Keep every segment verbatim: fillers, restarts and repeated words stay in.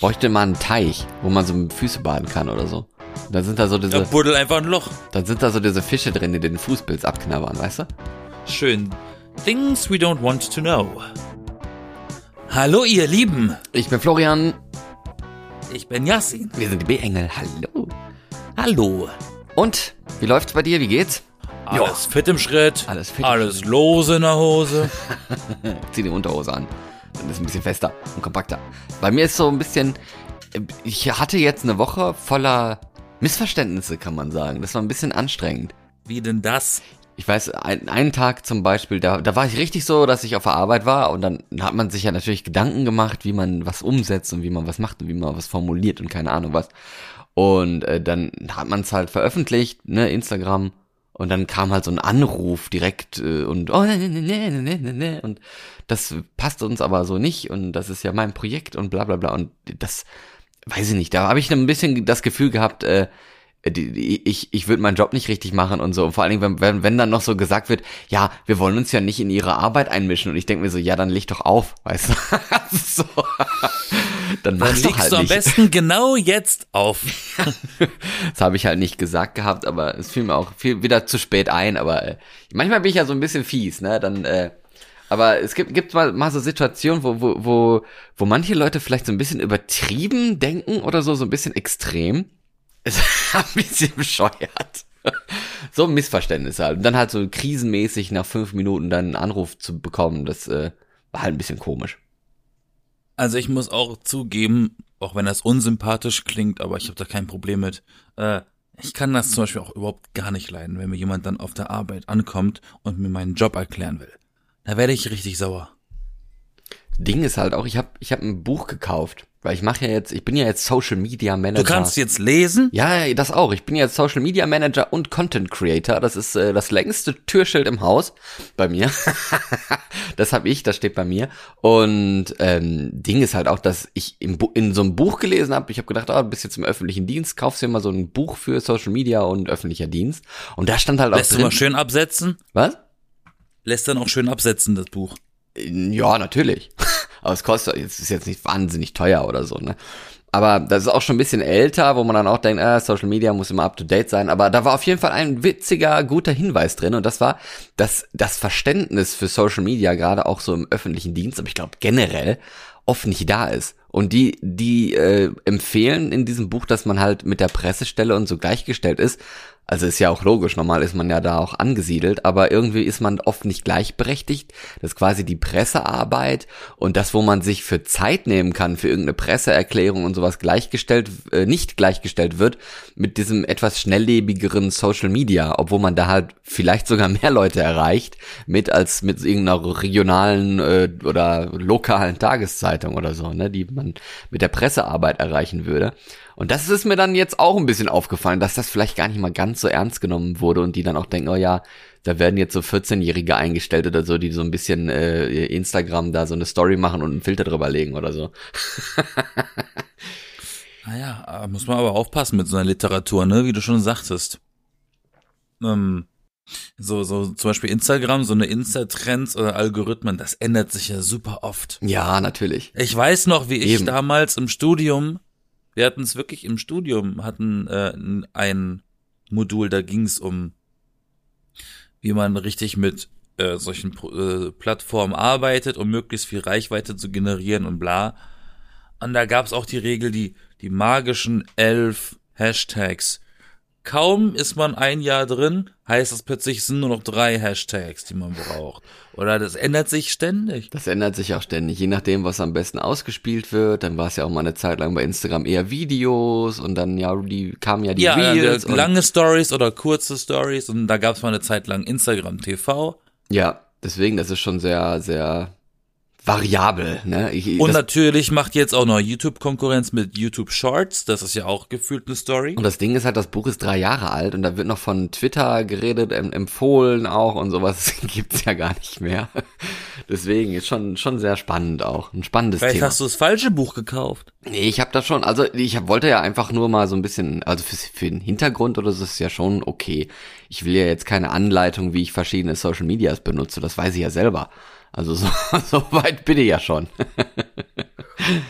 bräuchte mal einen Teich, wo man so mit Füße baden kann oder so. Und dann sind da so diese... Da buddel einfach ein Loch. Dann sind da so diese Fische drin, die den Fußpilz abknabbern, weißt du? Schön. Things we don't want to know. Hallo ihr Lieben. Ich bin Florian. Ich bin Yassin. Wir sind die B-Engel. Hallo. Hallo. Und, wie läuft's bei dir? Wie geht's? Alles jo. fit im Schritt. Alles fit. Alles Schritt. Lose in der Hose. Zieh die Unterhose an. Dann ist es ein bisschen fester und kompakter. Bei mir ist so ein bisschen... Ich hatte jetzt eine Woche voller Missverständnisse, kann man sagen. Das war ein bisschen anstrengend. Wie denn das? Ich weiß, ein, einen Tag zum Beispiel, da, da war ich richtig so, dass ich auf der Arbeit war und dann hat man sich ja natürlich Gedanken gemacht, wie man was umsetzt und wie man was macht und wie man was formuliert und keine Ahnung was. Und äh, dann hat man es halt veröffentlicht, ne, Instagram, und dann kam halt so ein Anruf direkt äh, und oh, ne, ne, ne, ne, ne, ne, und das passt uns aber so nicht und das ist ja mein Projekt und bla bla bla und das, weiß ich nicht, da habe ich ein bisschen das Gefühl gehabt, äh, ich, ich würde meinen Job nicht richtig machen und so. Und vor allen Dingen, wenn, wenn, wenn dann noch so gesagt wird, ja, wir wollen uns ja nicht in ihre Arbeit einmischen. Und ich denke mir so, ja, dann leg doch auf, weißt du. so. Dann mach's dann doch halt du nicht. Am besten genau jetzt auf. Das habe ich halt nicht gesagt gehabt, aber es fiel mir auch viel wieder zu spät ein. Aber äh, manchmal bin ich ja so ein bisschen fies, ne? Dann, äh, aber es gibt, gibt mal, mal so Situationen, wo, wo, wo, wo manche Leute vielleicht so ein bisschen übertrieben denken oder so, so ein bisschen extrem. Es ist ein bisschen bescheuert. So ein Missverständnis halt. Und dann halt so krisenmäßig nach fünf Minuten dann einen Anruf zu bekommen, das äh, war halt ein bisschen komisch. Also ich muss auch zugeben, auch wenn das unsympathisch klingt, aber ich habe da kein Problem mit. Äh, ich kann das zum Beispiel auch überhaupt gar nicht leiden, wenn mir jemand dann auf der Arbeit ankommt und mir meinen Job erklären will. Da werde ich richtig sauer. Ding ist halt auch, ich habe ich hab ein Buch gekauft. Weil ich mache ja jetzt, ich bin ja jetzt Social Media Manager. Du kannst jetzt lesen? Ja, das auch. Ich bin jetzt Social Media Manager und Content Creator. Das ist äh, das längste Türschild im Haus bei mir. Das habe ich, das steht bei mir. Und ähm, Ding ist halt auch, dass ich im Bu- in so einem Buch gelesen habe. Ich habe gedacht, oh, du bist jetzt im öffentlichen Dienst, kaufst dir mal so ein Buch für Social Media und öffentlicher Dienst. Und da stand halt auch Lässt drin. du mal schön absetzen? Was? Lässt dann auch schön absetzen, das Buch. Ja, natürlich. Aber es kostet, es ist jetzt nicht wahnsinnig teuer oder so, ne? Aber das ist auch schon ein bisschen älter, wo man dann auch denkt, äh, Social Media muss immer up to date sein. Aber da war auf jeden Fall ein witziger, guter Hinweis drin. Und das war, dass das Verständnis für Social Media gerade auch so im öffentlichen Dienst, aber ich glaube generell, oft nicht da ist. Und die, die äh, empfehlen in diesem Buch, dass man halt mit der Pressestelle und so gleichgestellt ist. Also ist ja auch logisch, normal ist man ja da auch angesiedelt, aber irgendwie ist man oft nicht gleichberechtigt. Das ist quasi die Pressearbeit und das, wo man sich für Zeit nehmen kann, für irgendeine Presseerklärung und sowas gleichgestellt, äh, nicht gleichgestellt wird mit diesem etwas schnelllebigeren Social Media, obwohl man da halt vielleicht sogar mehr Leute erreicht mit als mit irgendeiner regionalen äh, oder lokalen Tageszeitung oder so, ne, die man mit der Pressearbeit erreichen würde. Und das ist mir dann jetzt auch ein bisschen aufgefallen, dass das vielleicht gar nicht mal ganz so ernst genommen wurde und die dann auch denken, oh ja, da werden jetzt so vierzehnjährige eingestellt oder so, die so ein bisschen äh, Instagram da so eine Story machen und einen Filter drüber legen oder so. Naja, muss man aber aufpassen mit so einer Literatur, ne, wie du schon sagtest. Ähm, so, so zum Beispiel Instagram, so eine Insta-Trends oder Algorithmen, das ändert sich ja super oft. Ja, natürlich. Ich weiß noch, wie ich Eben. damals im Studium, wir hatten es wirklich im Studium, hatten äh, ein Modul, da ging es um, wie man richtig mit äh, solchen äh, Plattformen arbeitet, um möglichst viel Reichweite zu generieren und bla. Und da gab es auch die Regel, die die magischen elf Hashtags. Kaum ist man ein Jahr drin, heißt das plötzlich, es sind nur noch drei Hashtags, die man braucht. Oder das ändert sich ständig. Das ändert sich auch ständig, je nachdem, was am besten ausgespielt wird. Dann war es ja auch mal eine Zeit lang bei Instagram eher Videos und dann ja, die kamen ja die ja, Reels. Ja, lange Stories oder kurze Stories und da gab es mal eine Zeit lang Instagram T V. Ja, deswegen, das ist schon sehr, sehr variabel, ne? Ich, und das, natürlich macht jetzt auch noch YouTube Konkurrenz mit YouTube Shorts, das ist ja auch gefühlt eine Story. Und das Ding ist halt, das Buch ist drei Jahre alt und da wird noch von Twitter geredet, empfohlen auch und sowas gibt's ja gar nicht mehr. Deswegen ist schon schon sehr spannend auch, ein spannendes Vielleicht Thema. hast du das falsche Buch gekauft. Nee, ich habe das schon, also ich hab, wollte ja einfach nur mal so ein bisschen, also für, für den Hintergrund oder so ist es ja schon okay. Ich will ja jetzt keine Anleitung, wie ich verschiedene Social Medias benutze, das weiß ich ja selber. Also so, so weit bin ich ja schon.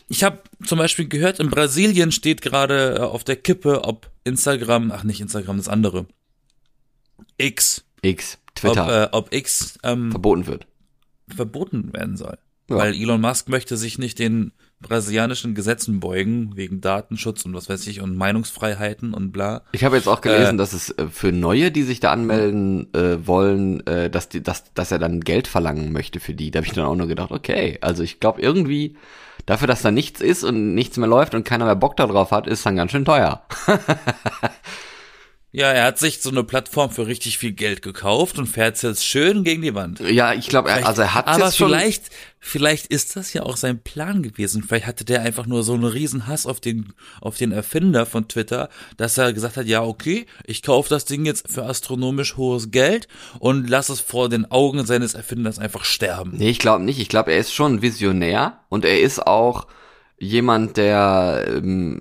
Ich habe zum Beispiel gehört, in Brasilien steht gerade äh, auf der Kippe, ob Instagram, ach nicht Instagram, das andere, X, X, Twitter, ob, äh, ob X ähm, verboten wird. verboten werden soll. Ja. Weil Elon Musk möchte sich nicht den brasilianischen Gesetzen beugen, wegen Datenschutz und was weiß ich und Meinungsfreiheiten und bla. Ich habe jetzt auch gelesen, Äh, dass es äh, für Neue, die sich da anmelden äh, wollen, äh, dass, die, dass, dass er dann Geld verlangen möchte für die. Da habe ich dann auch nur gedacht, okay, also ich glaube irgendwie, dafür, dass da nichts ist und nichts mehr läuft und keiner mehr Bock darauf hat, ist dann ganz schön teuer. Ja, er hat sich so eine Plattform für richtig viel Geld gekauft und fährt jetzt schön gegen die Wand. Ja, ich glaube, er, also er hat Aber jetzt schon. vielleicht, vielleicht ist das ja auch sein Plan gewesen. Vielleicht hatte der einfach nur so einen riesen Hass auf den, auf den Erfinder von Twitter, dass er gesagt hat, ja, okay, ich kaufe das Ding jetzt für astronomisch hohes Geld und lass es vor den Augen seines Erfinders einfach sterben. Nee, ich glaube nicht. Ich glaube, er ist schon Visionär und er ist auch jemand, der ähm,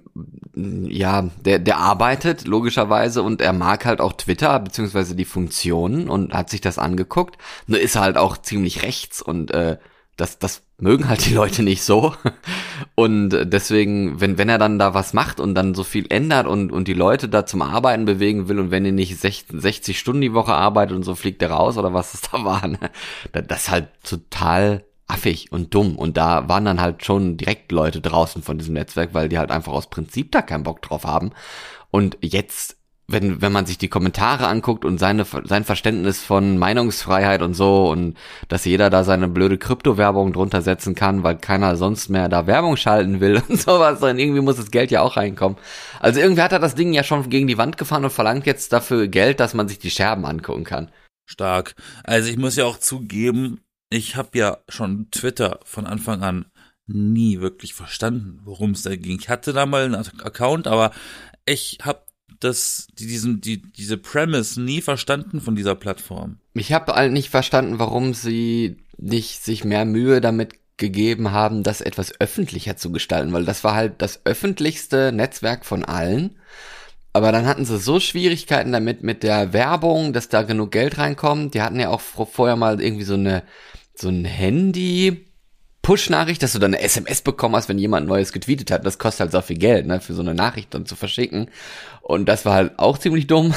ja, der der arbeitet logischerweise und er mag halt auch Twitter beziehungsweise die Funktionen und hat sich das angeguckt. Nur ist er halt auch ziemlich rechts und äh, das das mögen halt die Leute nicht so und deswegen, wenn wenn er dann da was macht und dann so viel ändert und und die Leute da zum Arbeiten bewegen will und wenn er nicht sechzig Stunden die Woche arbeitet und so fliegt er raus oder was es da war, ne? Das ist halt total affig und dumm und da waren dann halt schon direkt Leute draußen von diesem Netzwerk, weil die halt einfach aus Prinzip da keinen Bock drauf haben und jetzt, wenn wenn man sich die Kommentare anguckt und seine sein Verständnis von Meinungsfreiheit und so und dass jeder da seine blöde Kryptowerbung drunter setzen kann, weil keiner sonst mehr da Werbung schalten will und sowas, dann irgendwie muss das Geld ja auch reinkommen. Also irgendwie hat er das Ding ja schon gegen die Wand gefahren und verlangt jetzt dafür Geld, dass man sich die Scherben angucken kann. Stark. Also ich muss ja auch zugeben, ich habe ja schon Twitter von Anfang an nie wirklich verstanden, worum es da ging. Ich hatte da mal einen Account, aber ich habe das, die, diesen, die, diese Premise nie verstanden von dieser Plattform. Ich habe halt nicht verstanden, warum sie nicht sich mehr Mühe damit gegeben haben, das etwas öffentlicher zu gestalten, weil das war halt das öffentlichste Netzwerk von allen. Aber dann hatten sie so Schwierigkeiten damit mit der Werbung, dass da genug Geld reinkommt. Die hatten ja auch vorher mal irgendwie so eine so ein Handy-Push-Nachricht, dass du dann eine S M S bekommen hast, wenn jemand Neues getweetet hat. Das kostet halt so viel Geld, ne, für so eine Nachricht dann zu verschicken. Und das war halt auch ziemlich dumm.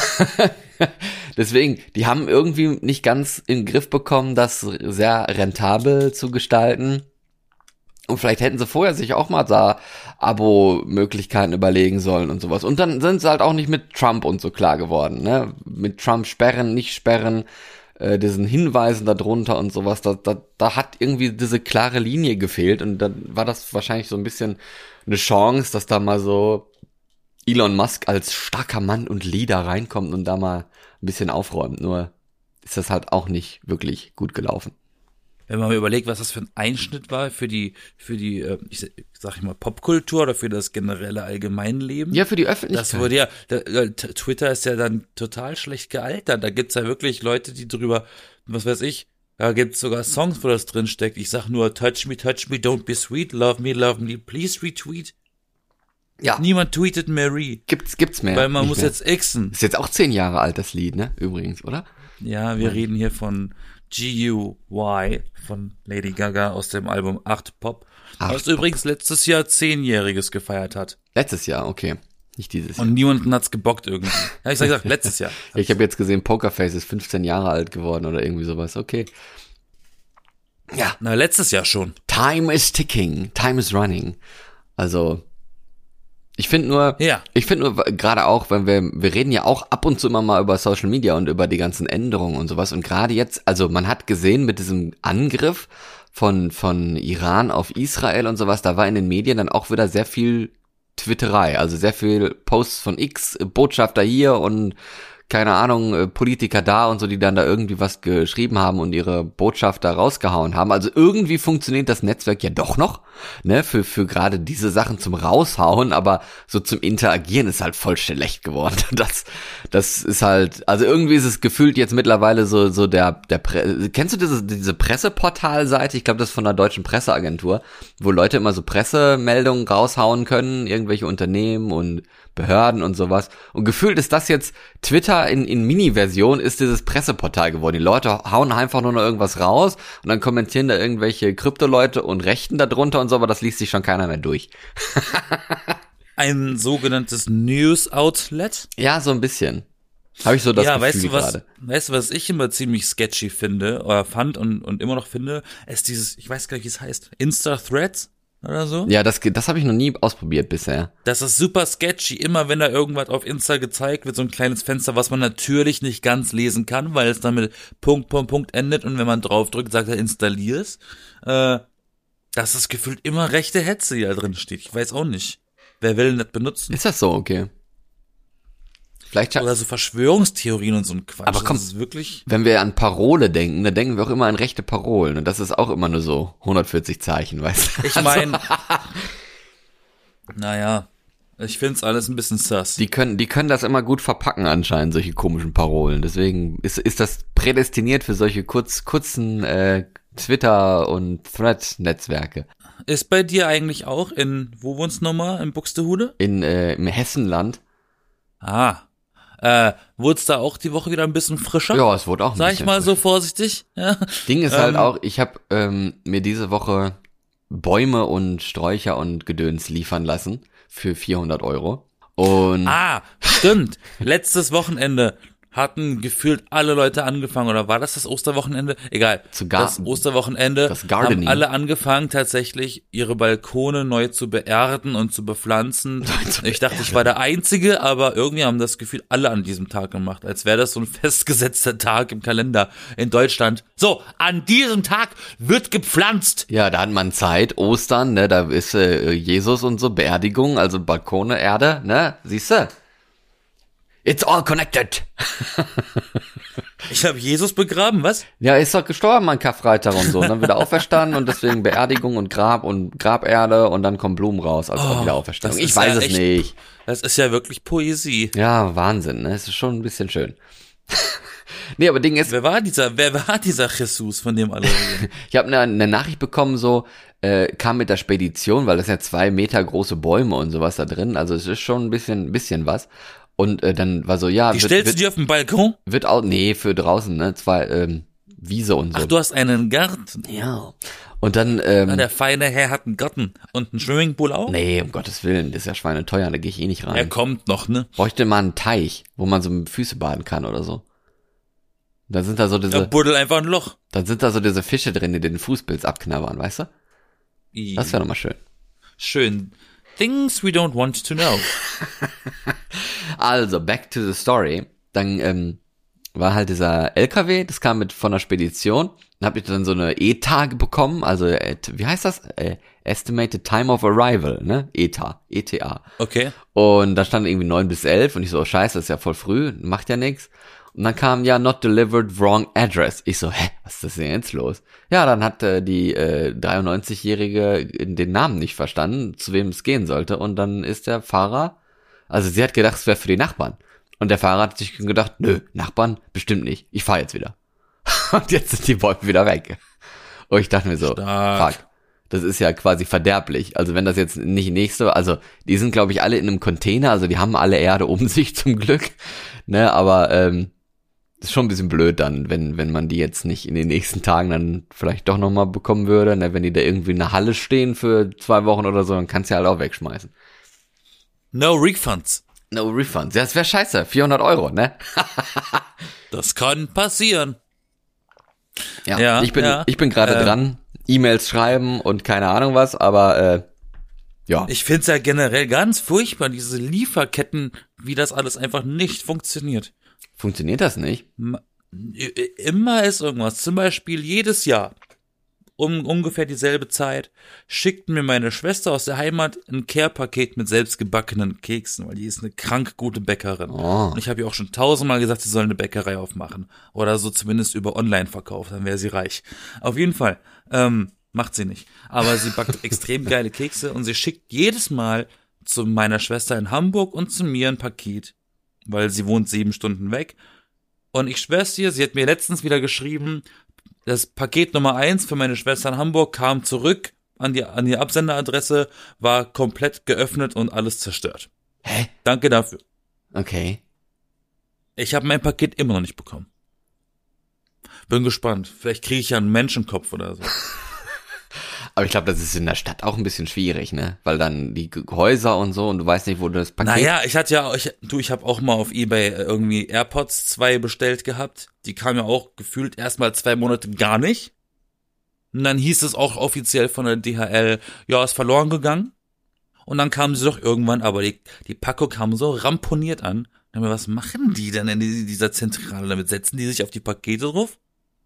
Deswegen, die haben irgendwie nicht ganz in den Griff bekommen, das sehr rentabel zu gestalten. Und vielleicht hätten sie vorher sich auch mal da Abo-Möglichkeiten überlegen sollen und sowas. Und dann sind sie halt auch nicht mit Trump und so klar geworden, ne? Mit Trump sperren, nicht sperren, äh, diesen Hinweisen da drunter und sowas. Da, da, da hat irgendwie diese klare Linie gefehlt. Und dann war das wahrscheinlich so ein bisschen eine Chance, dass da mal so Elon Musk als starker Mann und Leader reinkommt und da mal ein bisschen aufräumt. Nur ist das halt auch nicht wirklich gut gelaufen. Wenn man mal überlegt, was das für ein Einschnitt war für die, für die, äh, ich sag ich mal, Popkultur oder für das generelle Allgemeinleben. Ja, für die Öffentlichkeit. Das wurde ja, da, da, Twitter ist ja dann total schlecht gealtert. Da gibt's ja wirklich Leute, die drüber, was weiß ich, da gibt's sogar Songs, wo das drin steckt. Ich sag nur, touch me, touch me, don't be sweet, love me, love me, please retweet. Ja. Niemand tweetet mehr re. Gibt's, gibt's mehr. Weil man nicht muss mehr. jetzt xen. Ist jetzt auch zehn Jahre alt, das Lied, ne? Übrigens, oder? Ja, wir reden hier von G U Y von Lady Gaga aus dem Album acht Pop. acht Was übrigens letztes Jahr zehnjähriges gefeiert hat. Letztes Jahr, okay. Nicht dieses Jahr. Und niemanden hat's gebockt irgendwie. Ja, ich sag gesagt, letztes Jahr. Ich habe jetzt gesehen, Pokerface ist fünfzehn Jahre alt geworden oder irgendwie sowas. Okay. Ja. Na, letztes Jahr schon. Time is ticking. Time is running. Also, ich finde nur, Ja. ich finde nur, gerade auch, wenn wir, wir reden ja auch ab und zu immer mal über Social Media und über die ganzen Änderungen und sowas. Und gerade jetzt, also man hat gesehen mit diesem Angriff von, von Iran auf Israel und sowas, da war in den Medien dann auch wieder sehr viel Twitterei, also sehr viel Posts von X, Botschafter hier und keine Ahnung, Politiker da und so, die dann da irgendwie was geschrieben haben und ihre Botschaft da rausgehauen haben. Also irgendwie funktioniert das Netzwerk ja doch noch, ne, für für gerade diese Sachen zum Raushauen, aber so zum Interagieren ist halt voll schlecht geworden. Das das ist halt, also irgendwie ist es gefühlt jetzt mittlerweile so so der der Pre- kennst du diese diese Presseportalseite? Ich glaube, das ist von der deutschen Presseagentur, wo Leute immer so Pressemeldungen raushauen können, irgendwelche Unternehmen und Behörden und sowas. Und gefühlt ist das jetzt Twitter Twitter in, in Mini-Version ist dieses Presseportal geworden. Die Leute hauen einfach nur noch irgendwas raus und dann kommentieren da irgendwelche Krypto-Leute und Rechten da drunter und so, aber das liest sich schon keiner mehr durch. Ein sogenanntes News-Outlet? Ja, so ein bisschen. Habe ich so das ja, Gefühl weißt du was, gerade. weißt du, was ich immer ziemlich sketchy finde, oder fand und, und immer noch finde, ist dieses, ich weiß gar nicht, wie es heißt, Insta-Threads oder so? Ja, das, das habe ich noch nie ausprobiert bisher. Das ist super sketchy. Immer wenn da irgendwas auf Insta gezeigt wird, so ein kleines Fenster, was man natürlich nicht ganz lesen kann, weil es dann mit Punkt, Punkt, Punkt endet und wenn man draufdrückt, sagt er, installier's. Äh, das ist gefühlt immer rechte Hetze, die da drin steht. Ich weiß auch nicht. Wer will denn das benutzen? Ist das so, okay. Vielleicht Oder so Verschwörungstheorien und so ein Quatsch. Aber komm, das ist wirklich. Wenn wir an Parole denken, dann denken wir auch immer an rechte Parolen. Und das ist auch immer nur so hundertvierzig Zeichen, weißt du? Ich meine, naja, ich find's alles ein bisschen sus. Die können, die können das immer gut verpacken anscheinend, solche komischen Parolen. Deswegen ist, ist das prädestiniert für solche kurz, kurzen äh, Twitter- und Thread-Netzwerke. Ist bei dir eigentlich auch in, wo wohnst du nochmal, in Buxtehude? In, äh, im Hessenland. Ah, Äh, wurde es da auch die Woche wieder ein bisschen frischer? Ja, es wurde auch ein Sag bisschen ich mal frischer. so vorsichtig. Ja. Ding ist ähm, halt auch, ich habe ähm, mir diese Woche Bäume und Sträucher und Gedöns liefern lassen für vierhundert Euro. Und Ah, stimmt. Letztes Wochenende hatten gefühlt alle Leute angefangen, oder war das das Osterwochenende? Egal. Zu Gar- das Osterwochenende das Gardening. haben alle angefangen, tatsächlich ihre Balkone neu zu beerden und zu bepflanzen. zu Ich dachte, ich war der Einzige, aber irgendwie haben das Gefühl alle an diesem Tag gemacht, als wäre das so ein festgesetzter Tag im Kalender in Deutschland. So, an diesem Tag wird gepflanzt. ja, da hat man Zeit, Ostern, ne, da ist äh, Jesus und so, Beerdigung, also Balkone, Erde, ne, siehst du? It's all connected. Ich habe Jesus begraben, was? Ja, ist doch gestorben an Karfreitag und so, und dann wieder auferstanden und deswegen Beerdigung und Grab und Graberde und dann kommen Blumen raus, also auch Oh, wieder Auferstehung. das Ich ist weiß ja es echt- nicht. Das ist ja wirklich Poesie. Ja, Wahnsinn, ne, es ist schon ein bisschen schön. Nee, aber Ding ist, Wer war dieser, wer war dieser Jesus, von dem alle reden? ich habe eine, eine Nachricht bekommen, so, äh, kam mit der Spedition, weil das ja zwei Meter große Bäume und sowas da drin, also es ist schon ein bisschen, bisschen was. Und äh, dann war so, ja, Die wird, stellst wird, du dir auf den Balkon? wird auch, nee, für draußen, ne, zwei, ähm, Wiese und so. Ach, du hast einen Garten. Ja. Und dann, ähm, Ah, der feine Herr hat einen Garten. Und einen Swimmingpool auch? nee, um Gottes Willen, das ist ja schweineteuer, da gehe ich eh nicht Er rein. kommt noch, ne? Bräuchte mal einen Teich, wo man so mit Füße baden kann oder so. Dann sind da so Da diese, buddel einfach ein Loch. dann sind da so diese Fische drin, die den Fußpilz abknabbern, weißt du? Das wäre doch mal schön. Schön. Things we don't want to know. Also, back to the story. Dann ähm, war halt dieser L K W, das kam mit von der Spedition. Dann habe ich dann so eine E T A bekommen, also äh, wie heißt das? Äh, Estimated Time of Arrival, ne? E T A, E T A. Okay. Und da stand irgendwie neun bis elf und ich so, oh, scheiße, das ist ja voll früh, macht ja nix. Und dann kam ja not delivered, wrong address. Ich so, hä, was ist das denn jetzt los? Ja, dann hat äh, die äh, dreiundneunzigjährige den Namen nicht verstanden, zu wem es gehen sollte. Und dann ist der Fahrer, also sie hat gedacht, es wäre für die Nachbarn. Und der Fahrer hat sich gedacht, nö, Nachbarn, bestimmt nicht. Ich fahre jetzt wieder. Und jetzt sind die Bäume wieder weg. Und ich dachte mir so, Stark. fuck, das ist ja quasi verderblich. Also wenn das jetzt nicht nächste, also die sind, glaube ich, alle in einem Container, also die haben alle Erde um sich zum Glück. Ne, aber ähm, das ist schon ein bisschen blöd dann, wenn wenn man die jetzt nicht in den nächsten Tagen dann vielleicht doch nochmal bekommen würde. Ne, wenn die da irgendwie in der Halle stehen für zwei Wochen oder so, dann kannst du ja halt auch wegschmeißen. No refunds. No refunds. Ja, das wäre scheiße. vierhundert Euro, ne? Das kann passieren. Ja, Ja, ich bin, ja. ich bin gerade Ähm. dran, E-Mails schreiben und keine Ahnung was, aber äh, ja. Ich find's ja generell ganz furchtbar, diese Lieferketten, wie das alles einfach nicht funktioniert. Funktioniert das nicht? Ma- Immer ist irgendwas. Zum Beispiel jedes Jahr um ungefähr dieselbe Zeit schickt mir meine Schwester aus der Heimat ein Care-Paket mit selbstgebackenen Keksen, weil die ist eine krank gute Bäckerin. Oh. Und ich habe ihr auch schon tausendmal gesagt, sie soll eine Bäckerei aufmachen. Oder so zumindest über Online-Verkauf, dann wäre sie reich. Auf jeden Fall, ähm, macht sie nicht. Aber sie backt extrem geile Kekse und sie schickt jedes Mal zu meiner Schwester in Hamburg und zu mir ein Paket, weil sie wohnt sieben Stunden weg. Und ich schwör's dir, sie hat mir letztens wieder geschrieben, das Paket Nummer eins für meine Schwester in Hamburg kam zurück an die, an die Absenderadresse, war komplett geöffnet und alles zerstört. Hä? Danke dafür. Okay. Ich habe mein Paket immer noch nicht bekommen. Bin gespannt. Vielleicht kriege ich ja einen Menschenkopf oder so. Aber ich glaube, das ist in der Stadt auch ein bisschen schwierig, ne? Weil dann die Häuser und so und du weißt nicht, wo du das Paket... Naja, ich hatte ja, ich, du, ich habe auch mal auf eBay irgendwie AirPods zwei bestellt gehabt. Die kamen ja auch gefühlt erstmal zwei Monate gar nicht. Und dann hieß es auch offiziell von der D H L, ja, ist verloren gegangen. Und dann kamen sie doch irgendwann, aber die, die Packung kam so ramponiert an. Dann haben wir, was machen die denn in dieser Zentrale damit? Setzen die sich auf die Pakete drauf?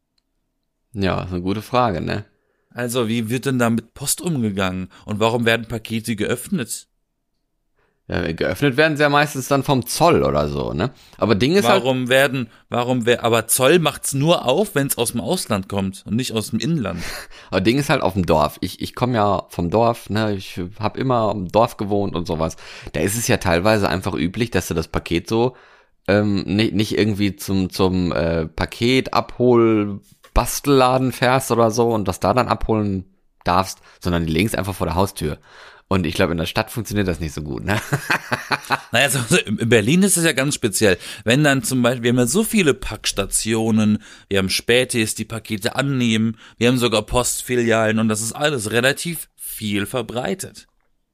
Ja, ist eine gute Frage, ne? Also, wie wird denn da mit Post umgegangen? Und warum werden Pakete geöffnet? Ja, geöffnet werden sie ja meistens dann vom Zoll oder so, ne? Aber Ding ist halt... Warum werden, warum, wer, aber Zoll macht's nur auf, wenn es aus dem Ausland kommt und nicht aus dem Inland. Aber Ding ist halt auf dem Dorf. Ich, ich komme ja vom Dorf, ne? Ich habe immer im Dorf gewohnt und sowas. Da ist es ja teilweise einfach üblich, dass du das Paket so ähm, nicht, nicht irgendwie zum, zum äh, Paket abhol Bastelladen fährst oder so und das da dann abholen darfst, sondern die links einfach vor der Haustür. Und ich glaube, in der Stadt funktioniert das nicht so gut, ne? Naja, also in Berlin ist es ja ganz speziell. Wenn dann zum Beispiel, wir haben ja so viele Packstationen, wir haben Spätis, die Pakete annehmen, wir haben sogar Postfilialen und das ist alles relativ viel verbreitet.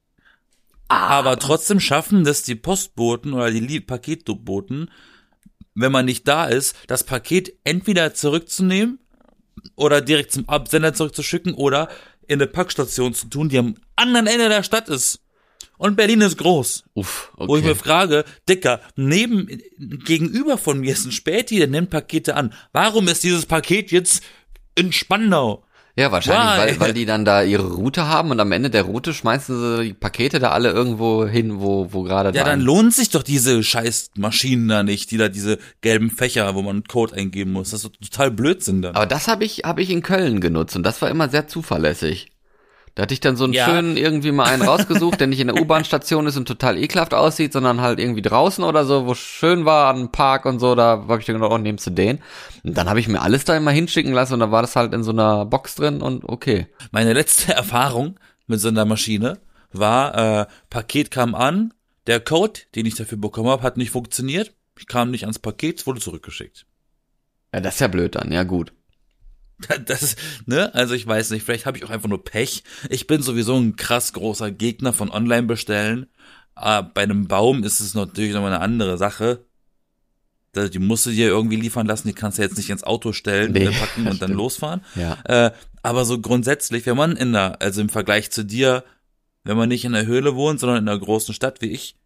Aber trotzdem schaffen das die Postboten oder die Paketboten, wenn man nicht da ist, das Paket entweder zurückzunehmen oder direkt zum Absender zurückzuschicken oder in eine Packstation zu tun, die am anderen Ende der Stadt ist. Und Berlin ist groß. Uff, okay. Wo ich mir frage, Dicker, neben, gegenüber von mir ist ein Späti, der nimmt Pakete an. Warum ist dieses Paket jetzt in Spandau? Ja, wahrscheinlich, Why? weil, weil die dann da ihre Route haben und am Ende der Route schmeißen sie die Pakete da alle irgendwo hin, wo, wo gerade Ja, da dann lohnt sich doch diese scheiß Maschinen da nicht, die da diese gelben Fächer, wo man einen Code eingeben muss. Das ist doch total Blödsinn dann. Aber das habe ich, habe ich in Köln genutzt und das war immer sehr zuverlässig. Da hatte ich dann so einen Ja. schönen, irgendwie mal einen rausgesucht, der nicht in der U-Bahn-Station ist und total ekelhaft aussieht, sondern halt irgendwie draußen oder so, wo schön war, an einem Park und so, da habe ich dann gedacht, oh, nimmst du den. Und dann habe ich mir alles da immer hinschicken lassen und da war das halt in so einer Box drin und okay. Meine letzte Erfahrung mit so einer Maschine war, äh, Paket kam an, der Code, den ich dafür bekommen habe, hat nicht funktioniert. Ich kam nicht ans Paket, es wurde zurückgeschickt. Ja, das ist ja blöd dann, ja gut. Das, ne, also ich weiß nicht, vielleicht habe ich auch einfach nur Pech. Ich bin sowieso ein krass großer Gegner von Online-Bestellen. Äh, bei einem Baum ist es natürlich nochmal eine andere Sache. Die musst du dir irgendwie liefern lassen, die kannst du jetzt nicht ins Auto stellen, Nee, packen und dann stimmt. losfahren. Ja. Äh, aber so grundsätzlich, wenn man in der, also im Vergleich zu dir, wenn man nicht in der Höhle wohnt, sondern in einer großen Stadt wie ich,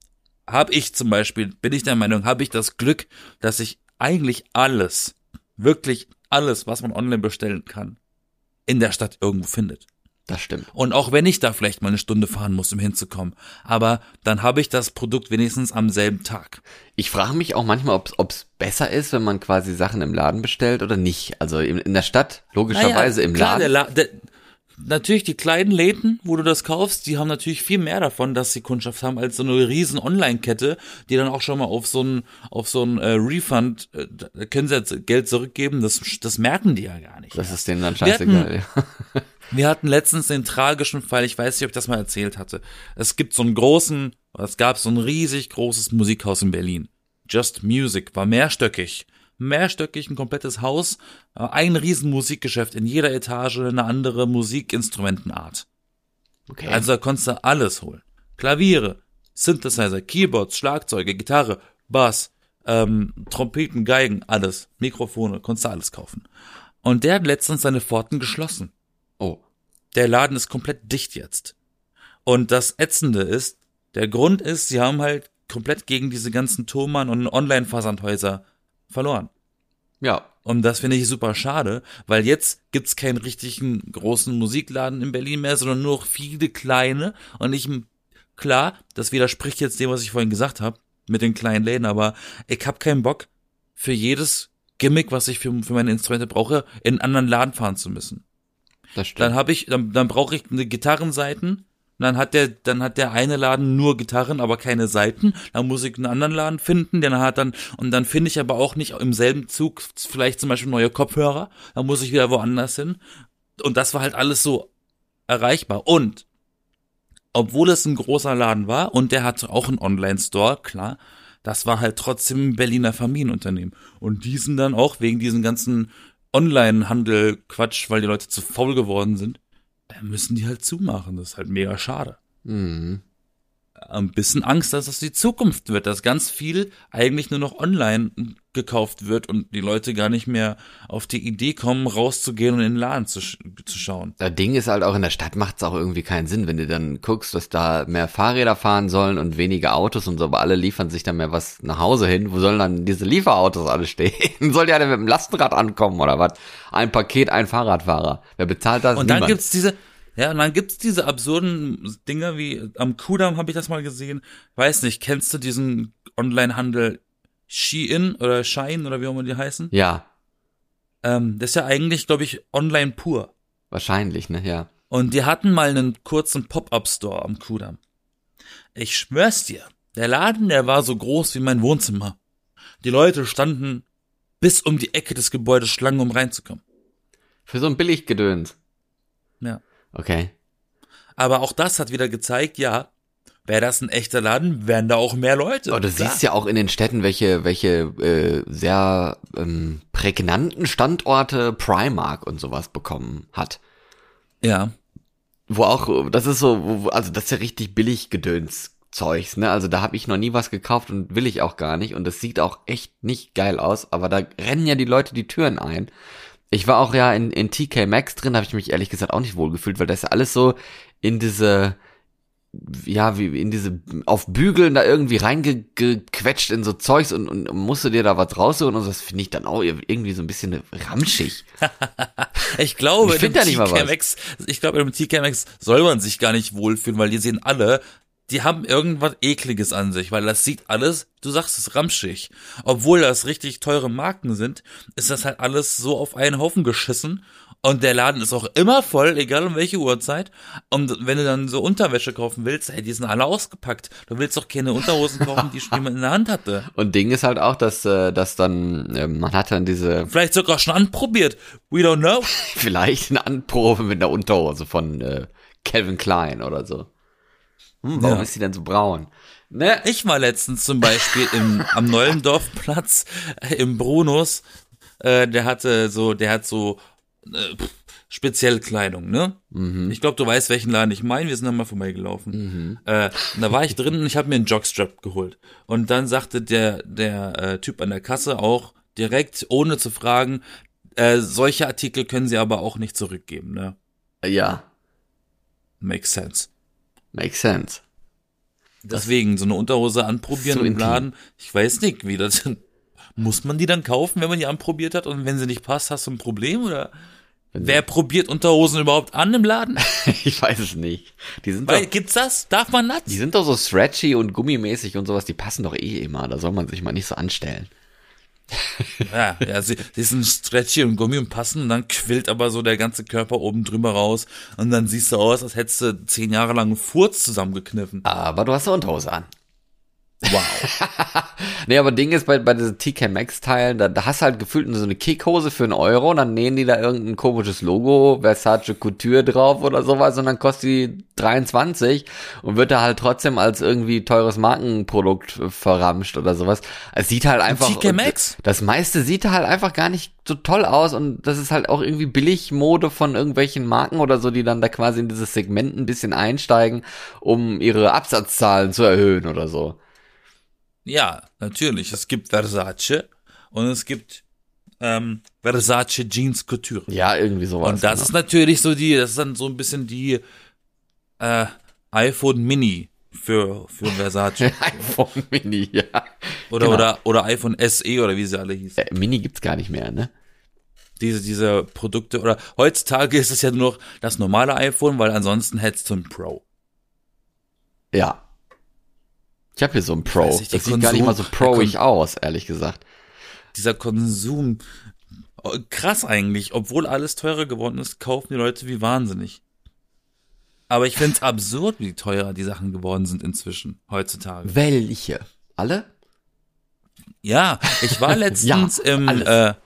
habe ich zum Beispiel, bin ich der Meinung, habe ich das Glück, dass ich eigentlich alles, wirklich alles, was man online bestellen kann, in der Stadt irgendwo findet. Das stimmt. Und auch wenn ich da vielleicht mal eine Stunde fahren muss, um hinzukommen, aber dann habe ich das Produkt wenigstens am selben Tag. Ich frage mich auch manchmal, ob es besser ist, wenn man quasi Sachen im Laden bestellt oder nicht. Also in, in der Stadt, logischerweise Naja, im klar, Laden. Der La der, natürlich die kleinen Läden, wo du das kaufst, die haben natürlich viel mehr davon, dass sie Kundschaft haben, als so eine riesen Online-Kette, die dann auch schon mal auf so ein auf so ein äh, Refund, äh, da können sie jetzt Geld zurückgeben, das das merken die ja gar nicht. Das ja. ist denen dann Wir hatten- scheißegal. Ja. Wir hatten letztens den tragischen Fall, ich weiß nicht, ob ich das mal erzählt hatte. Es gibt so einen großen, es gab so ein riesig großes Musikhaus in Berlin. Just Music, war mehrstöckig. Mehrstöckig, ein komplettes Haus, äh, ein riesen Musikgeschäft, in jeder Etage eine andere Musikinstrumentenart. Okay. Also da konntest du alles holen. Klaviere, Synthesizer, Keyboards, Schlagzeuge, Gitarre, Bass, ähm, Trompeten, Geigen, alles. Mikrofone, konntest du alles kaufen. Und der hat letztens seine Pforten geschlossen. oh. Der Laden ist komplett dicht jetzt. Und das Ätzende ist, der Grund ist, sie haben halt komplett gegen diese ganzen Thomann- und Online-Versandhäuser verloren. Ja. Und das finde ich super schade, weil jetzt gibt's keinen richtigen großen Musikladen in Berlin mehr, sondern nur noch viele kleine. Und ich, klar, das widerspricht jetzt dem, was ich vorhin gesagt habe, mit den kleinen Läden, aber ich habe keinen Bock, für jedes Gimmick, was ich für, für meine Instrumente brauche, in einen anderen Laden fahren zu müssen. Das stimmt. Dann habe ich, dann, dann brauche ich eine Gitarrenseiten. Dann hat der, dann hat der eine Laden nur Gitarren, aber keine Saiten. Dann muss ich einen anderen Laden finden, der hat dann, und dann finde ich aber auch nicht im selben Zug vielleicht zum Beispiel neue Kopfhörer. Dann muss ich wieder woanders hin. Und das war halt alles so erreichbar. Und, obwohl es ein großer Laden war, und der hatte auch einen Online-Store, klar, das war halt trotzdem ein Berliner Familienunternehmen. Und die sind dann auch wegen diesen ganzen Online-Handel-Quatsch, weil die Leute zu faul geworden sind, müssen die halt zumachen. Das ist halt mega schade. Mhm. Ein bisschen Angst, dass das die Zukunft wird, dass ganz viel eigentlich nur noch online gekauft wird und die Leute gar nicht mehr auf die Idee kommen, rauszugehen und in den Laden zu, sch- zu schauen. Das Ding ist halt auch, in der Stadt macht es auch irgendwie keinen Sinn, wenn du dann guckst, dass da mehr Fahrräder fahren sollen und weniger Autos und so, aber alle liefern sich dann mehr was nach Hause hin. Wo sollen dann diese Lieferautos alle stehen? Soll der denn mit dem Lastenrad ankommen oder was? Ein Paket, ein Fahrradfahrer. Wer bezahlt das? Und dann Niemand. gibt's diese, ja, und dann gibt's diese absurden Dinger wie am Kudamm habe ich das mal gesehen. Weiß nicht, kennst du diesen Onlinehandel Shein oder Shine oder wie auch immer die heißen? Ja, Ähm, das ist ja eigentlich, glaube ich, online pur. wahrscheinlich, ne, ja. Und die hatten mal einen kurzen Pop-Up-Store am Kudamm. Ich schwör's dir, der Laden, der war so groß wie mein Wohnzimmer. Die Leute standen bis um die Ecke des Gebäudes Schlangen, um reinzukommen. Für so ein Billiggedöns. Ja. Okay. Aber auch das hat wieder gezeigt, ja, wäre das ein echter Laden, wären da auch mehr Leute. Aber du Klar. siehst ja auch in den Städten, welche, welche äh, sehr ähm, prägnanten Standorte Primark und sowas bekommen hat. Ja. Wo auch, das ist so, wo, also das ist ja richtig billig Gedöns-Zeugs, ne? Also da habe ich noch nie was gekauft und will ich auch gar nicht. Und das sieht auch echt nicht geil aus, aber da rennen ja die Leute die Türen ein. Ich war auch ja in, in T K Maxx drin, habe ich mich ehrlich gesagt auch nicht wohlgefühlt, weil das ja alles so in diese, ja, wie in diese, auf Bügeln da irgendwie reingequetscht in so Zeugs und, und musst du dir da was rausholen und so, das finde ich dann auch irgendwie so ein bisschen ramschig. Ich glaube, Ich find da nicht mal was. T K Maxx, ich glaube, im T K Maxx soll man sich gar nicht wohlfühlen, weil die sehen alle, die haben irgendwas Ekliges an sich, weil das sieht alles, du sagst es, ramschig. Obwohl das richtig teure Marken sind, ist das halt alles so auf einen Haufen geschissen. Und der Laden ist auch immer voll, egal um welche Uhrzeit. Und wenn du dann so Unterwäsche kaufen willst, hey, die sind alle ausgepackt. Du willst doch keine Unterhosen kaufen, die schon jemand in der Hand hatte. Und Ding ist halt auch, dass, äh, dass dann, äh, man hat dann diese, Vielleicht sogar schon anprobiert. We don't know. vielleicht eine Anprobe mit einer Unterhose von äh, Calvin Klein oder so. Hm, warum Ja. ist die denn so braun? Ne? Ich war letztens zum Beispiel im, am Neulendorfplatz äh, im Brunos. Äh, der hatte so, der hat so äh, pff, spezielle Kleidung, ne? Mhm. Ich glaube, du weißt, welchen Laden ich meine. Wir sind da mal vorbeigelaufen. Mhm. Äh, und da war ich drin und ich habe mir einen Jockstrap geholt. Und dann sagte der der äh, Typ an der Kasse auch direkt, ohne zu fragen, äh, solche Artikel können sie aber auch nicht zurückgeben, ne? Ja, Makes sense. makes sense. Deswegen so eine Unterhose anprobieren So im intim. Laden. Ich weiß nicht, wie das muss man die dann kaufen, wenn man die anprobiert hat und wenn sie nicht passt, hast du ein Problem oder wer probiert Unterhosen überhaupt an im Laden? Ich weiß es nicht. Die sind Weil doch, gibt's das? Darf man das? die sind doch so stretchy und gummimäßig und sowas, die passen doch eh immer. Da soll man sich mal nicht so anstellen. Ja, ja, sie, sie sind stretchy und Gummi und passen und dann quillt aber so der ganze Körper oben drüber raus und dann siehst du aus, als hättest du zehn Jahre lang einen Furz zusammengekniffen. Aber du hast eine Unterhose an. Wow. Nee, aber Ding ist, bei, bei diesen T K Maxx-Teilen, da, da hast du halt gefühlt so eine Kickhose für einen Euro und dann nähen die da irgendein komisches Logo, Versace Couture drauf oder sowas und dann kostet die dreiundzwanzig und wird da halt trotzdem als irgendwie teures Markenprodukt verramscht oder sowas. Es sieht halt einfach... T K Maxx? Das meiste sieht halt einfach gar nicht so toll aus und das ist halt auch irgendwie Billigmode von irgendwelchen Marken oder so, die dann da quasi in dieses Segment ein bisschen einsteigen, um ihre Absatzzahlen zu erhöhen oder so. Ja, natürlich. Es gibt Versace und es gibt ähm, Versace Jeans Couture. Ja, irgendwie sowas. Und das genau. ist natürlich so die, das ist dann so ein bisschen die äh, iPhone Mini für für Versace iPhone Mini, ja. oder Genau. oder oder iPhone S E oder wie sie alle hießen. Äh, Mini gibt's gar nicht mehr, ne? Diese diese Produkte oder heutzutage ist es ja nur noch das normale iPhone, weil ansonsten hättest du ein Pro. Ja. Ich habe hier so ein Pro. weiß nicht, die das sieht gar nicht mal so Konsum- der proig aus, ehrlich gesagt. Dieser Konsum, oh, krass eigentlich, obwohl alles teurer geworden ist, kaufen die Leute wie wahnsinnig. Aber ich find's absurd, wie teuer die Sachen geworden sind inzwischen, heutzutage. Welche? Alle? Ja, ich war letztens Ja, im, alles. äh,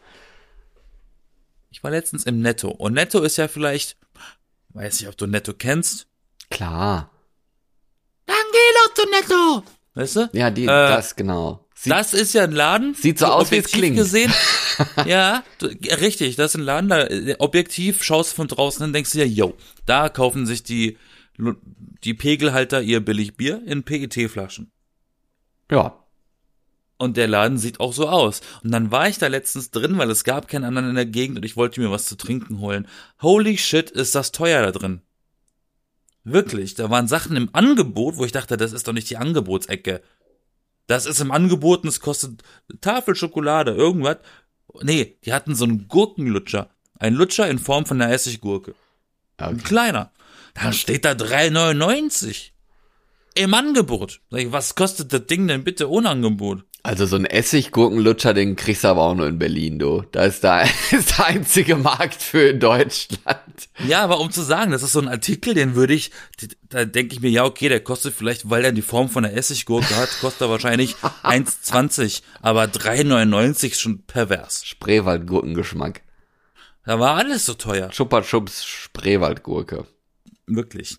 ich war letztens im Netto. Und Netto ist ja vielleicht, weiß nicht, ob du Netto kennst. Klar. Dann geh doch zu Netto! Weißt du? Ja, die, Äh, das, genau. Sieht, das ist ja ein Laden. Sieht so aus, wie es klingt. Gesehen. Ja, du, ja, richtig, das ist ein Laden, da objektiv schaust du von draußen hin, denkst du dir, yo, da kaufen sich die, die Pegelhalter ihr Billigbier in P E T-Flaschen. Ja. Und der Laden sieht auch so aus. Und dann war ich da letztens drin, weil es gab keinen anderen in der Gegend und ich wollte mir was zu trinken holen. Holy shit, ist das teuer da drin. Wirklich, da waren Sachen im Angebot, wo ich dachte, das ist doch nicht die Angebotsecke. Das ist im Angebot und es kostet Tafel Schokolade, irgendwas. Nee, die hatten so einen Gurkenlutscher. Ein Lutscher in Form von einer Essiggurke. Okay. Ein kleiner. Dann steht da drei neunundneunzig. Im Angebot. Sag ich, was kostet das Ding denn bitte ohne Angebot? Also so ein Essiggurkenlutscher, den kriegst du aber auch nur in Berlin, du. Da ist da ist der einzige Markt für in Deutschland. Ja, aber um zu sagen, das ist so ein Artikel, den würde ich, da denke ich mir, ja okay, der kostet vielleicht, weil er die Form von einer Essiggurke hat, kostet er wahrscheinlich eins zwanzig, aber drei neunundneunzig ist schon pervers. Spreewaldgurkengeschmack. Da war alles so teuer. Chupa Chups Spreewaldgurke. Wirklich.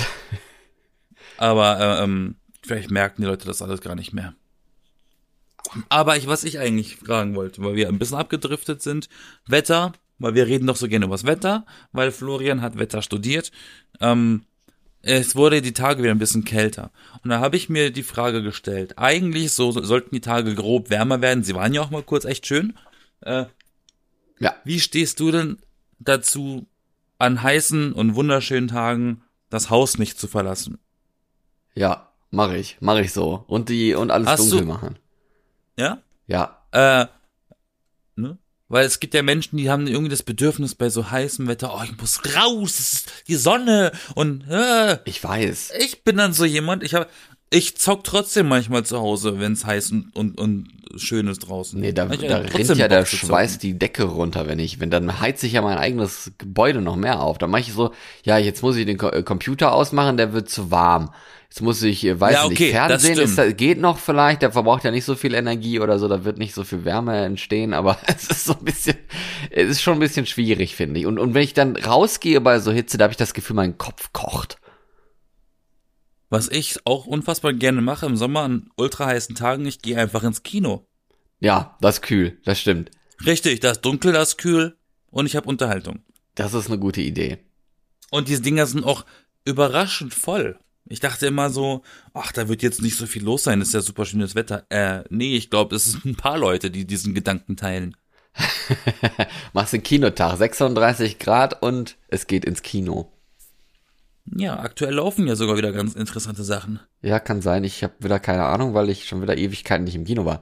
Aber äh, ähm, vielleicht merken die Leute das alles gar nicht mehr. Aber ich, was ich eigentlich fragen wollte, weil wir ein bisschen abgedriftet sind, Wetter, weil wir reden doch so gerne über das Wetter, weil Florian hat Wetter studiert. Ähm, es wurde die Tage wieder ein bisschen kälter. Und da habe ich mir die Frage gestellt, eigentlich so sollten die Tage grob wärmer werden, sie waren ja auch mal kurz echt schön. Äh, Ja. Wie stehst du denn dazu, an heißen und wunderschönen Tagen das Haus nicht zu verlassen? Ja, mach ich, mach ich so. Und die, und alles Hast dunkel du- machen. Ja? Ja. Äh, ne? Weil es gibt ja Menschen, die haben irgendwie das Bedürfnis bei so heißem Wetter, oh, ich muss raus, es ist die Sonne und äh, Ich weiß. ich bin dann so jemand, ich hab, ich zock trotzdem manchmal zu Hause, wenn es heiß und, und, und schön ist draußen. Nee, da, Ich hab da trotzdem rinnt ja Bock der zu zocken. Schweiß die Decke runter, wenn ich, wenn dann heizt sich ja mein eigenes Gebäude noch mehr auf. Dann mache ich so, ja, jetzt muss ich den Ko- äh, Computer ausmachen, der wird zu warm. Jetzt muss ich, äh, weiß Ja, nicht, okay, das Fernsehen, ist, stimmt. da- geht noch vielleicht, der verbraucht ja nicht so viel Energie oder so, da wird nicht so viel Wärme entstehen, aber es ist so ein bisschen, es ist schon ein bisschen schwierig, finde ich. Und, und wenn ich dann rausgehe bei so Hitze, da habe ich das Gefühl, mein Kopf kocht. Was ich auch unfassbar gerne mache im Sommer an ultra heißen Tagen, ich gehe einfach ins Kino. Ja, das ist kühl, das stimmt. Richtig, da ist dunkel, da ist kühl und ich habe Unterhaltung. Das ist eine gute Idee. Und diese Dinger sind auch überraschend voll. Ich dachte immer so, ach, da wird jetzt nicht so viel los sein, ist ja super schönes Wetter. Äh, nee, ich glaube, es sind ein paar Leute, die diesen Gedanken teilen. Machst den Kinotag, sechsunddreißig Grad und es geht ins Kino. Ja, aktuell laufen ja sogar wieder ganz interessante Sachen. Ja, kann sein. Ich habe wieder keine Ahnung, weil ich schon wieder Ewigkeiten nicht im Kino war.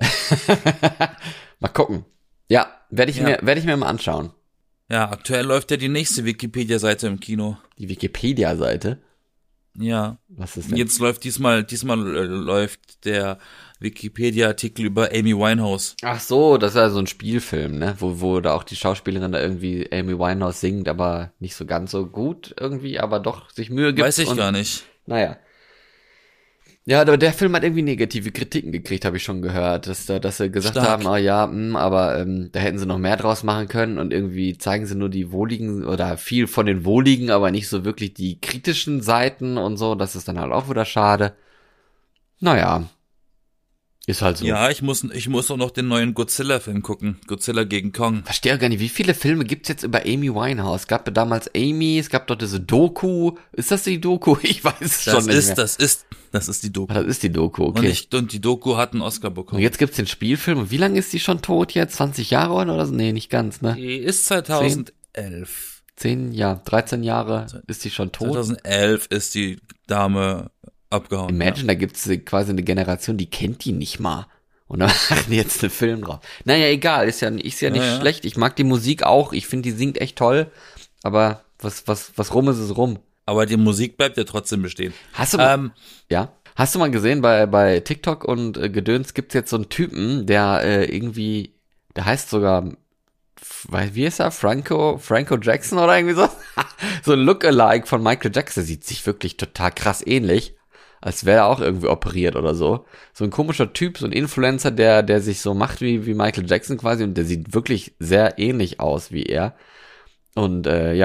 Mal gucken. Ja, werde ich Ja. mir werde ich mir mal anschauen. Ja, aktuell läuft ja die nächste Wikipedia-Seite im Kino. Die Wikipedia-Seite. Ja, Was ist denn? jetzt läuft diesmal, diesmal äh, läuft der Wikipedia-Artikel über Amy Winehouse. Ach so, das ist ja so ein Spielfilm, ne? Wo, wo da auch die Schauspielerin da irgendwie Amy Winehouse singt, aber nicht so ganz so gut irgendwie, aber doch sich Mühe gibt. Weiß ich und, gar nicht. Naja. Ja, aber der Film hat irgendwie negative Kritiken gekriegt, habe ich schon gehört, dass, da- dass sie gesagt Stark. haben, oh ja, mh, aber ähm, da hätten sie noch mehr draus machen können und irgendwie zeigen sie nur die wohligen oder viel von den wohligen, aber nicht so wirklich die kritischen Seiten und so, das ist dann halt auch wieder schade. Naja, ist halt so. Ja, ich muss, ich muss auch noch den neuen Godzilla-Film gucken. Godzilla gegen Kong. Verstehe auch gar nicht, wie viele Filme gibt's jetzt über Amy Winehouse? Es gab damals Amy, es gab doch diese Doku. Ist das die Doku? Ich weiß es Das schon nicht ist, mehr. das ist, das ist die Doku. Ah, das ist die Doku, Und, okay. ich, und die Doku hat einen Oscar Und bekommen. jetzt gibt's den Spielfilm. Und wie lange ist die schon tot jetzt? zwanzig Jahre oder so? Nee, nicht ganz, ne? Die ist zweitausendelf. Zehn, ja, dreizehn Jahre ist die schon tot. zweitausendelf ist die Dame abgehauen. Imagine, da gibt's quasi eine Generation, die kennt die nicht mal. Und dann machen die jetzt einen Film drauf. Naja, egal, ist ja, ist ja nicht Ja, ja. schlecht. Ich mag die Musik auch. Ich finde, die singt echt toll. Aber was, was, was rum ist, ist rum. Ja. Aber die Musik bleibt ja trotzdem bestehen. Hast du mal, Ähm, ja? Hast du mal gesehen, bei, bei TikTok und äh, Gedöns gibt's jetzt so einen Typen, der äh, irgendwie, der heißt sogar, f- weil- wie ist er? Franco, Franco Jackson oder irgendwie so? So ein Lookalike von Michael Jackson. Der sieht sich wirklich total krass ähnlich. Als wäre er auch irgendwie operiert oder so. So ein komischer Typ, so ein Influencer, der, der sich so macht wie, wie Michael Jackson quasi und der sieht wirklich sehr ähnlich aus wie er. Und äh, ja,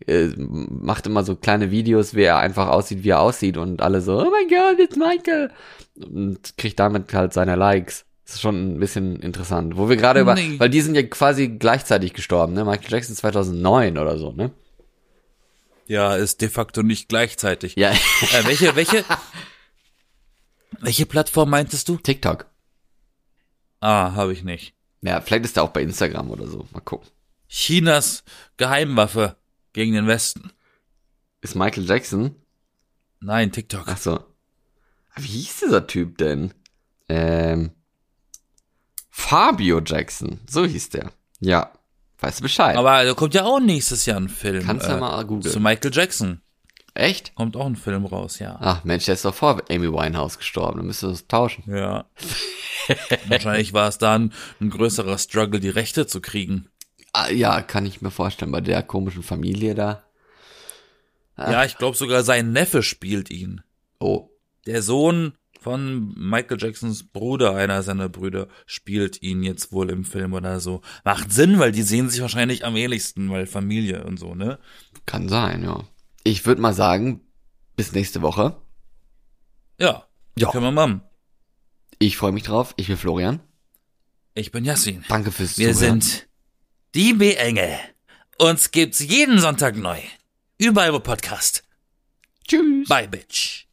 äh, macht immer so kleine Videos, wie er einfach aussieht, wie er aussieht und alle so, oh mein Gott, it's Michael und kriegt damit halt seine Likes. Das ist schon ein bisschen interessant. Wo wir gerade über, Nee. weil die sind ja quasi gleichzeitig gestorben, ne? Michael Jackson zweitausendneun oder so, ne? Ja, ist de facto nicht gleichzeitig. Ja, Äh, welche, welche, welche Plattform meintest du? TikTok. Ah, habe ich nicht. Ja, vielleicht ist er auch bei Instagram oder so. Mal gucken. Chinas Geheimwaffe gegen den Westen. Ist Michael Jackson? Nein, TikTok. Ach so. Wie hieß dieser Typ denn? Ähm, Fabio Jackson. So hieß der. Ja. Weißt du Bescheid? Aber da kommt ja auch nächstes Jahr ein Film. Kannst du äh, ja mal googeln. Zu Michael Jackson. Echt? Kommt auch ein Film raus, ja. Ach Mensch, der ist doch vor Amy Winehouse gestorben. Dann müsstest du das tauschen. Ja. Wahrscheinlich war es dann ein größerer Struggle, die Rechte zu kriegen. Ah, ja, kann ich mir vorstellen, bei der komischen Familie da. Ah. Ja, ich glaube sogar sein Neffe spielt ihn. Oh. Der Sohn von Michael Jacksons Bruder, einer seiner Brüder, spielt ihn jetzt wohl im Film oder so. Macht Sinn, weil die sehen sich wahrscheinlich am ähnlichsten, weil Familie und so, ne? Kann sein, ja. Ich würde mal sagen, bis nächste Woche. Ja, Ja. können wir machen. Ich freue mich drauf. Ich bin Florian. Ich bin Yassin. Danke fürs Wir Zuhören. sind die B-Engel. Uns gibt's jeden Sonntag neu. Überall wo Podcast. Tschüss. Bye, Bitch.